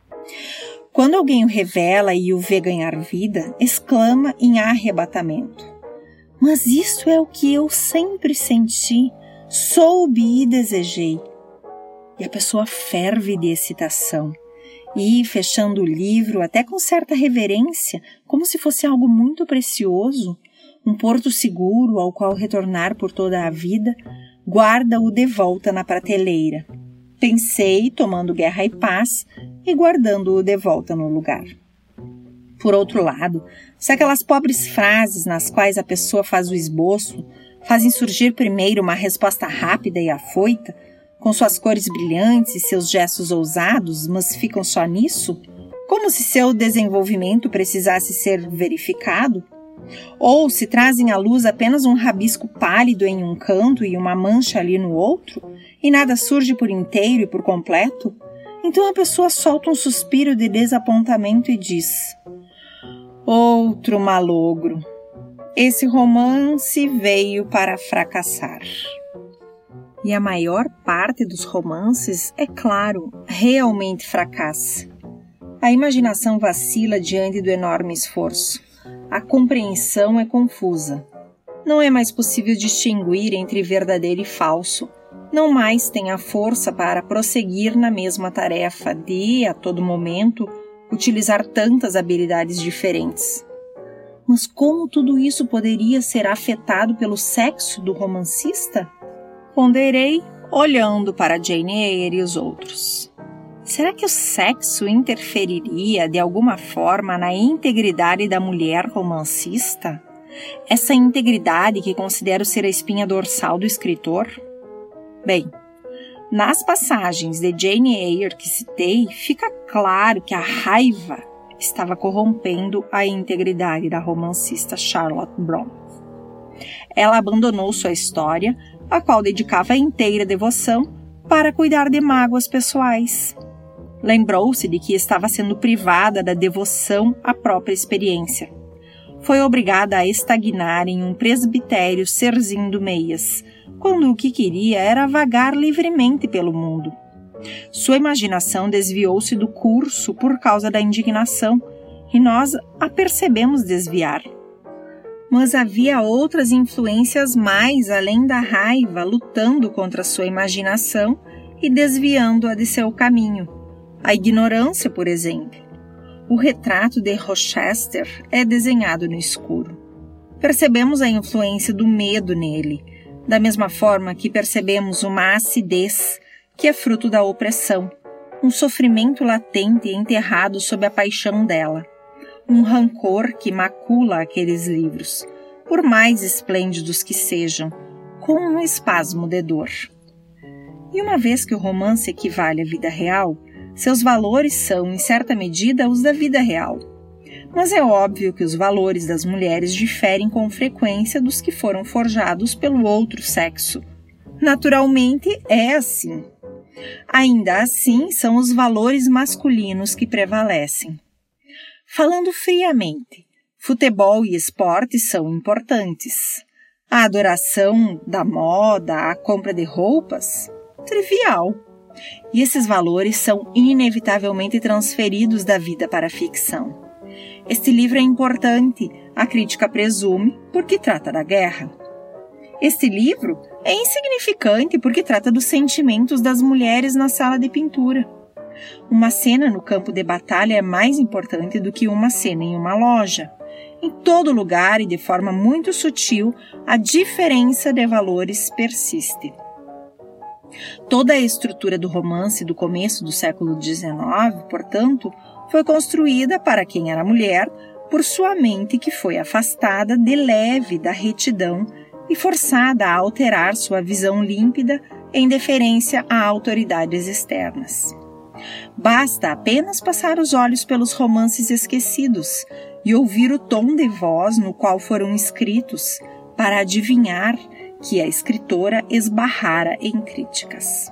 Quando alguém o revela e o vê ganhar vida, exclama em arrebatamento: mas isso é o que eu sempre senti, soube e desejei. E a pessoa ferve de excitação. E, fechando o livro, até com certa reverência, como se fosse algo muito precioso, um porto seguro ao qual retornar por toda a vida, guarda-o de volta na prateleira. Pensei, tomando Guerra e Paz e guardando-o de volta no lugar. Por outro lado, se aquelas pobres frases nas quais a pessoa faz o esboço fazem surgir primeiro uma resposta rápida e afoita, com suas cores brilhantes e seus gestos ousados, mas ficam só nisso, como se seu desenvolvimento precisasse ser verificado, ou se trazem à luz apenas um rabisco pálido em um canto e uma mancha ali no outro, e nada surge por inteiro e por completo, então a pessoa solta um suspiro de desapontamento e diz: outro malogro. Esse romance veio para fracassar. E a maior parte dos romances, é claro, realmente fracassa. A imaginação vacila diante do enorme esforço. A compreensão é confusa. Não é mais possível distinguir entre verdadeiro e falso. Não mais tem a força para prosseguir na mesma tarefa de, a todo momento, utilizar tantas habilidades diferentes. Mas como tudo isso poderia ser afetado pelo sexo do romancista? Ponderei, olhando para Jane Eyre e os outros. Será que o sexo interferiria de alguma forma na integridade da mulher romancista? Essa integridade que considero ser a espinha dorsal do escritor? Bem, nas passagens de Jane Eyre que citei, fica claro que a raiva estava corrompendo a integridade da romancista Charlotte Brontë. Ela abandonou sua história, a qual dedicava inteira devoção, para cuidar de mágoas pessoais. Lembrou-se de que estava sendo privada da devoção à própria experiência. Foi obrigada a estagnar em um presbitério serzindo meias, quando o que queria era vagar livremente pelo mundo. Sua imaginação desviou-se do curso por causa da indignação, e nós a percebemos desviar. Mas havia outras influências mais além da raiva lutando contra sua imaginação e desviando-a de seu caminho. A ignorância, por exemplo. O retrato de Rochester é desenhado no escuro. Percebemos a influência do medo nele, da mesma forma que percebemos uma acidez que é fruto da opressão, um sofrimento latente enterrado sob a paixão dela, um rancor que macula aqueles livros, por mais esplêndidos que sejam, com um espasmo de dor. E uma vez que o romance equivale à vida real, seus valores são, em certa medida, os da vida real. Mas é óbvio que os valores das mulheres diferem com frequência dos que foram forjados pelo outro sexo. Naturalmente, é assim. Ainda assim, são os valores masculinos que prevalecem. Falando friamente, futebol e esporte são importantes. A adoração da moda, a compra de roupas, trivial. E esses valores são inevitavelmente transferidos da vida para a ficção. Este livro é importante, a crítica presume, porque trata da guerra. Este livro é insignificante porque trata dos sentimentos das mulheres na sala de pintura. Uma cena no campo de batalha é mais importante do que uma cena em uma loja. Em todo lugar e de forma muito sutil, a diferença de valores persiste. Toda a estrutura do romance do começo do século dezenove, portanto, foi construída para quem era mulher por sua mente que foi afastada de leve da retidão e forçada a alterar sua visão límpida em deferência a autoridades externas. Basta apenas passar os olhos pelos romances esquecidos e ouvir o tom de voz no qual foram escritos para adivinhar que a escritora esbarrara em críticas.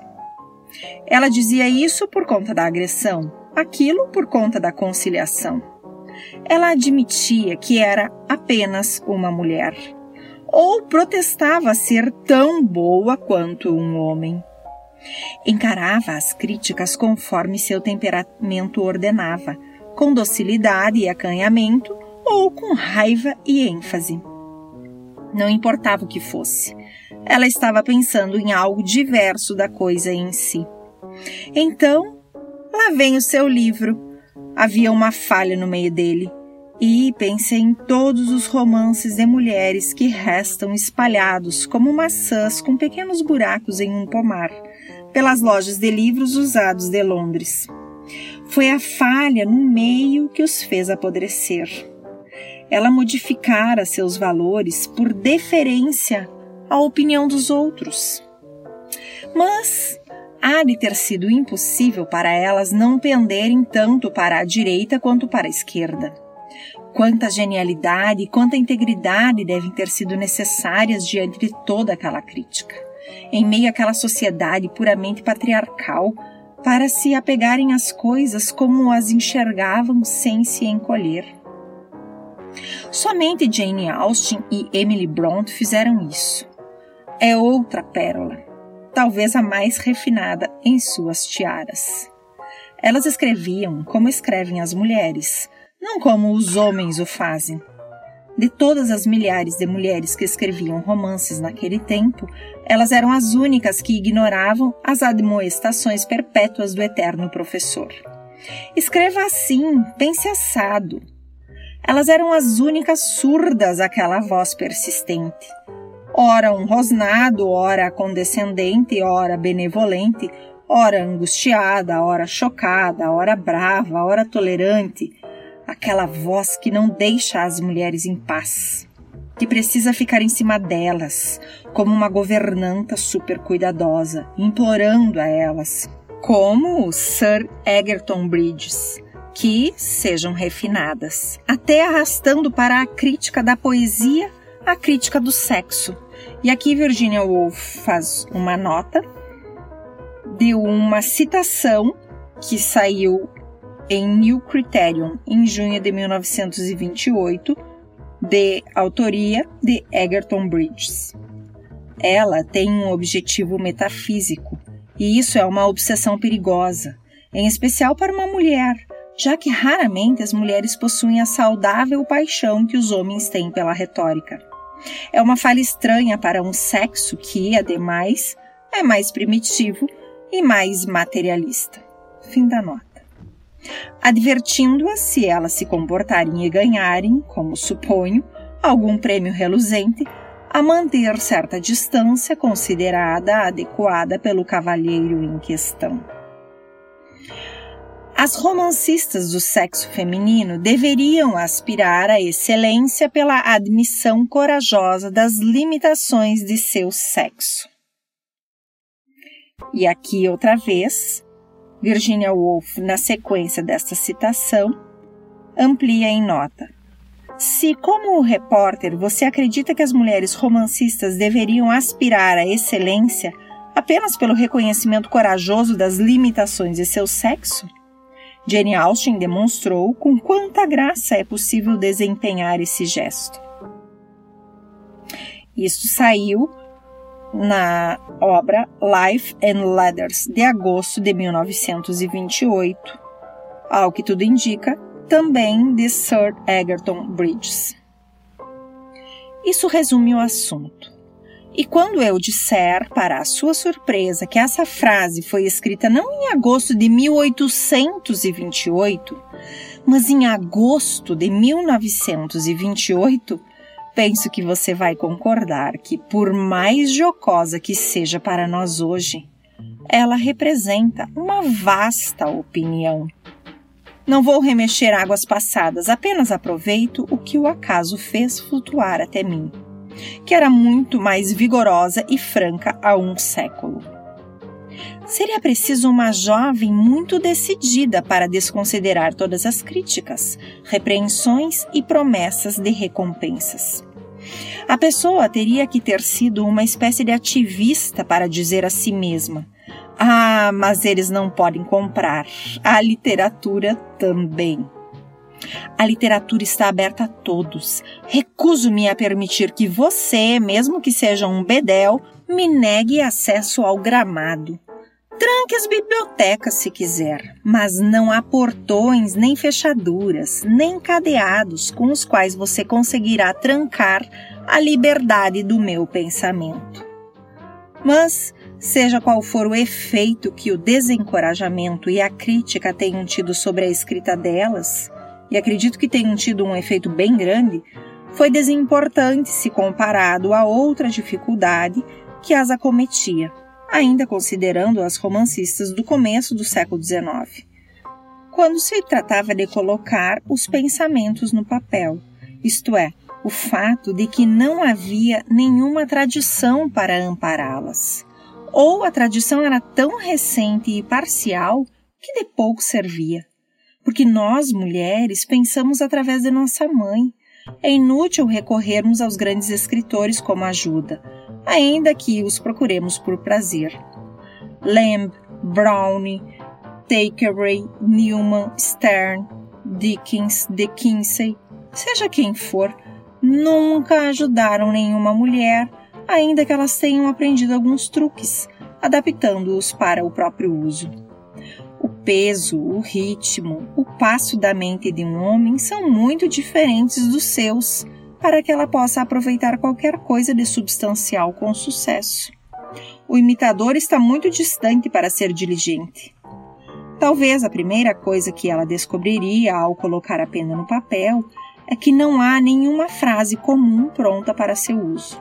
Ela dizia isso por conta da agressão, aquilo por conta da conciliação. Ela admitia que era apenas uma mulher, ou protestava ser tão boa quanto um homem. Encarava as críticas conforme seu temperamento ordenava, com docilidade e acanhamento, ou com raiva e ênfase. Não importava o que fosse, ela estava pensando em algo diverso da coisa em si. Então, lá vem o seu livro. Havia uma falha no meio dele. E pensei em todos os romances de mulheres que restam espalhados como maçãs com pequenos buracos em um pomar, pelas lojas de livros usados de Londres. Foi a falha no meio que os fez apodrecer. Ela modificara seus valores por deferência à opinião dos outros. Mas há de ter sido impossível para elas não penderem tanto para a direita quanto para a esquerda. Quanta genialidade e quanta integridade devem ter sido necessárias diante de toda aquela crítica, em meio àquela sociedade puramente patriarcal, para se apegarem às coisas como as enxergavam sem se encolher. Somente Jane Austen e Emily Brontë fizeram isso. É outra pérola, talvez a mais refinada em suas tiaras. Elas escreviam como escrevem as mulheres, não como os homens o fazem. De todas as milhares de mulheres que escreviam romances naquele tempo, elas eram as únicas que ignoravam as admoestações perpétuas do eterno professor. Escreva assim, pense assado. Elas eram as únicas surdas àquela voz persistente. Ora um rosnado, ora condescendente, ora benevolente, ora angustiada, ora chocada, ora brava, ora tolerante. Aquela voz que não deixa as mulheres em paz. que precisa ficar em cima delas, como uma governanta super cuidadosa, implorando a elas, como o Sir Egerton Bridges, que sejam refinadas, até arrastando para a crítica da poesia a crítica do sexo. E aqui Virginia Woolf faz uma nota de uma citação que saiu em New Criterion em junho de mil novecentos e vinte e oito, de autoria de Egerton Bridges. Ela tem um objetivo metafísico, e isso é uma obsessão perigosa, em especial para uma mulher, já que raramente as mulheres possuem a saudável paixão que os homens têm pela retórica. É uma falha estranha para um sexo que, ademais, é mais primitivo e mais materialista. Fim da nota. Advertindo-as, se elas se comportarem e ganharem, como suponho, algum prêmio reluzente, a manter certa distância considerada adequada pelo cavalheiro em questão. As romancistas do sexo feminino deveriam aspirar à excelência pela admissão corajosa das limitações de seu sexo. E aqui outra vez, Virginia Woolf, na sequência desta citação, amplia em nota. Se, como repórter, você acredita que as mulheres romancistas deveriam aspirar à excelência apenas pelo reconhecimento corajoso das limitações de seu sexo, Jane Austen demonstrou com quanta graça é possível desempenhar esse gesto. Isto saiu na obra Life and Letters, de agosto de mil novecentos e vinte e oito, ao que tudo indica, também de Sir Egerton Bridges. Isso resume o assunto. E quando eu disser, para a sua surpresa, que essa frase foi escrita não em agosto de mil oitocentos e vinte e oito, mas em agosto de mil novecentos e vinte e oito, penso que você vai concordar que, por mais jocosa que seja para nós hoje, ela representa uma vasta opinião. Não vou remexer águas passadas, apenas aproveito o que o acaso fez flutuar até mim, que era muito mais vigorosa e franca há um século. Seria preciso uma jovem muito decidida para desconsiderar todas as críticas, repreensões e promessas de recompensas. A pessoa teria que ter sido uma espécie de ativista para dizer a si mesma: ah, mas eles não podem comprar, a literatura também. A literatura está aberta a todos. Recuso-me a permitir que você, mesmo que seja um bedel, me negue acesso ao gramado. Tranque as bibliotecas se quiser, mas não há portões, nem fechaduras, nem cadeados com os quais você conseguirá trancar a liberdade do meu pensamento. Mas, seja qual for o efeito que o desencorajamento e a crítica tenham tido sobre a escrita delas, e acredito que tenham tido um efeito bem grande, foi desimportante se comparado a outra dificuldade que as acometia, ainda considerando as romancistas do começo do século dezenove, quando se tratava de colocar os pensamentos no papel, isto é, o fato de que não havia nenhuma tradição para ampará-las, ou a tradição era tão recente e parcial que de pouco servia. Porque nós, mulheres, pensamos através de nossa mãe. É inútil recorrermos aos grandes escritores como ajuda, ainda que os procuremos por prazer. Lamb, Browning, Thackeray, Newman, Sterne, Dickens, De Quincey, seja quem for, nunca ajudaram nenhuma mulher, ainda que elas tenham aprendido alguns truques, adaptando-os para o próprio uso. O peso, o ritmo, o passo da mente de um homem são muito diferentes dos seus, para que ela possa aproveitar qualquer coisa de substancial com sucesso. O imitador está muito distante para ser diligente. Talvez a primeira coisa que ela descobriria ao colocar a pena no papel é que não há nenhuma frase comum pronta para seu uso.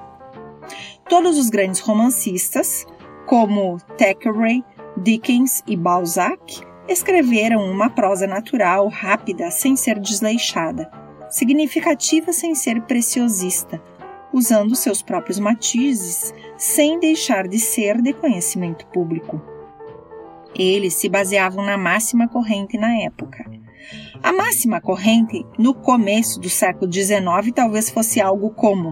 Todos os grandes romancistas, como Thackeray, Dickens e Balzac, escreveram uma prosa natural, rápida, sem ser desleixada, significativa sem ser preciosista, usando seus próprios matizes, sem deixar de ser de conhecimento público. Eles se baseavam na máxima corrente na época. A máxima corrente, no começo do século dezenove, talvez fosse algo como: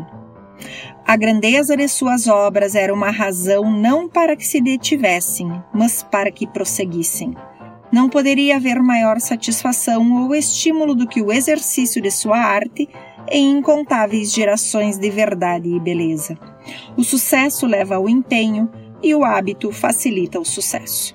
a grandeza de suas obras era uma razão não para que se detivessem, mas para que prosseguissem. Não poderia haver maior satisfação ou estímulo do que o exercício de sua arte em incontáveis gerações de verdade e beleza. O sucesso leva ao empenho e o hábito facilita o sucesso.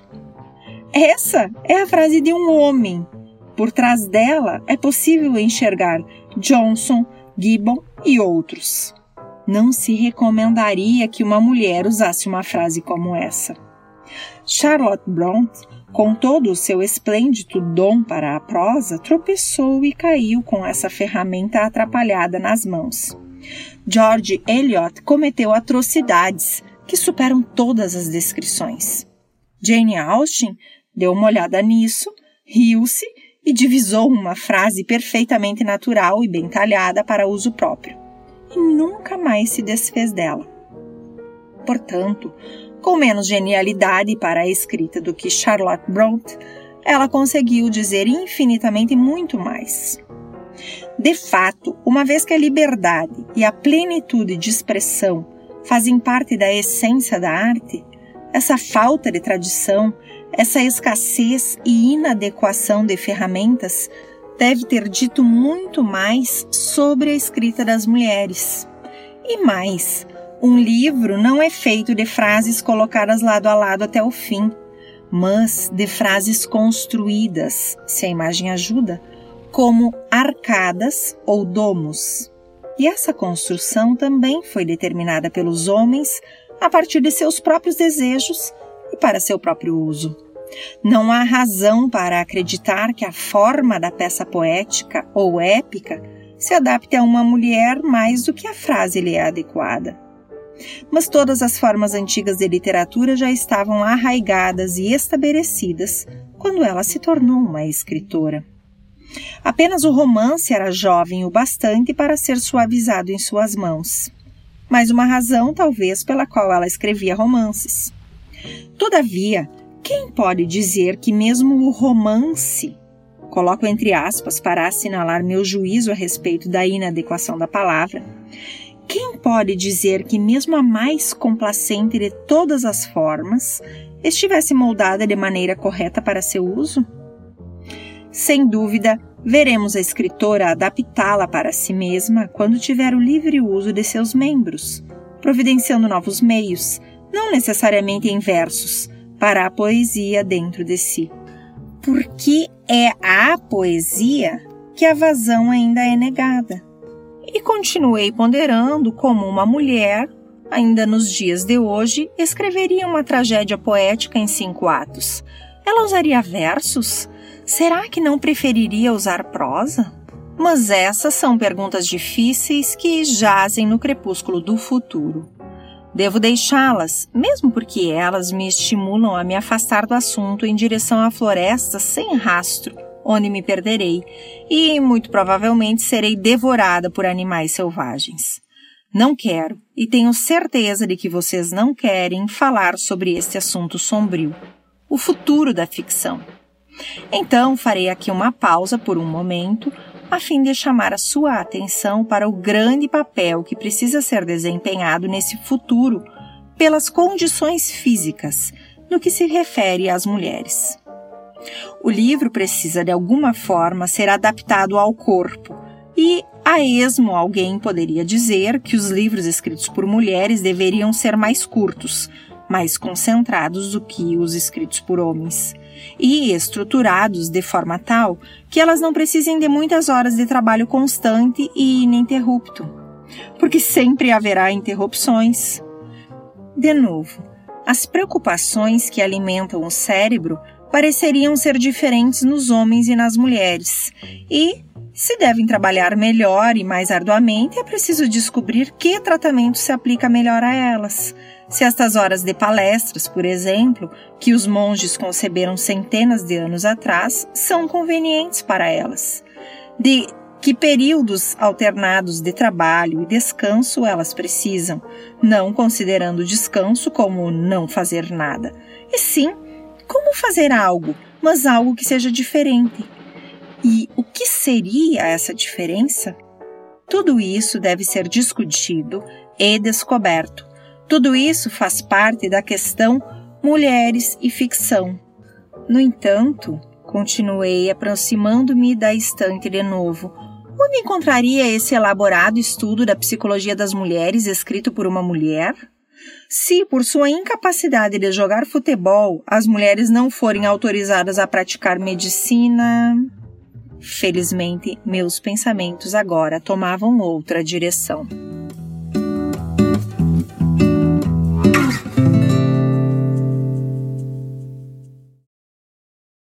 Essa é a frase de um homem. Por trás dela é possível enxergar Johnson, Gibbon e outros. Não se recomendaria que uma mulher usasse uma frase como essa. Charlotte Brontë, com todo o seu esplêndido dom para a prosa, tropeçou e caiu com essa ferramenta atrapalhada nas mãos. George Eliot cometeu atrocidades que superam todas as descrições. Jane Austen deu uma olhada nisso, riu-se e divisou uma frase perfeitamente natural e bem talhada para uso próprio, e nunca mais se desfez dela. Portanto, com menos genialidade para a escrita do que Charlotte Brontë, ela conseguiu dizer infinitamente muito mais. De fato, uma vez que a liberdade e a plenitude de expressão fazem parte da essência da arte, essa falta de tradição, essa escassez e inadequação de ferramentas deve ter dito muito mais sobre a escrita das mulheres. E mais, um livro não é feito de frases colocadas lado a lado até o fim, mas de frases construídas, se a imagem ajuda, como arcadas ou domos. E essa construção também foi determinada pelos homens a partir de seus próprios desejos e para seu próprio uso. Não há razão para acreditar que a forma da peça poética ou épica se adapte a uma mulher mais do que a frase lhe é adequada. Mas todas as formas antigas de literatura já estavam arraigadas e estabelecidas quando ela se tornou uma escritora. Apenas o romance era jovem o bastante para ser suavizado em suas mãos. Mais uma razão, talvez, pela qual ela escrevia romances. Todavia, quem pode dizer que mesmo o romance, coloco entre aspas para assinalar meu juízo a respeito da inadequação da palavra, quem pode dizer que mesmo a mais complacente de todas as formas estivesse moldada de maneira correta para seu uso? Sem dúvida, veremos a escritora adaptá-la para si mesma quando tiver o livre uso de seus membros, providenciando novos meios, não necessariamente em versos, para a poesia dentro de si. Porque é à poesia que a vazão ainda é negada. E continuei ponderando como uma mulher, ainda nos dias de hoje, escreveria uma tragédia poética em cinco atos. Ela usaria versos? Será que não preferiria usar prosa? Mas essas são perguntas difíceis que jazem no crepúsculo do futuro. Devo deixá-las, mesmo porque elas me estimulam a me afastar do assunto em direção à floresta sem rastro, onde me perderei, e muito provavelmente serei devorada por animais selvagens. Não quero, e tenho certeza de que vocês não querem, falar sobre este assunto sombrio, o futuro da ficção. Então farei aqui uma pausa por um momento, a fim de chamar a sua atenção para o grande papel que precisa ser desempenhado nesse futuro pelas condições físicas, no que se refere às mulheres. O livro precisa, de alguma forma, ser adaptado ao corpo, e, a esmo, alguém poderia dizer que os livros escritos por mulheres deveriam ser mais curtos, mais concentrados do que os escritos por homens, e estruturados de forma tal que elas não precisem de muitas horas de trabalho constante e ininterrupto, porque sempre haverá interrupções. De novo, as preocupações que alimentam o cérebro pareceriam ser diferentes nos homens e nas mulheres, e, se devem trabalhar melhor e mais arduamente, é preciso descobrir que tratamento se aplica melhor a elas. Se estas horas de palestras, por exemplo, que os monges conceberam centenas de anos atrás, são convenientes para elas. De Que períodos alternados de trabalho e descanso elas precisam, não considerando descanso como não fazer nada, e sim como fazer algo, mas algo que seja diferente. E o que seria essa diferença? Tudo isso deve ser discutido e descoberto. Tudo isso faz parte da questão mulheres e ficção. No entanto, continuei aproximando-me da estante de novo. Onde encontraria esse elaborado estudo da psicologia das mulheres escrito por uma mulher? Se, por sua incapacidade de jogar futebol, as mulheres não forem autorizadas a praticar medicina... Felizmente, meus pensamentos agora tomavam outra direção.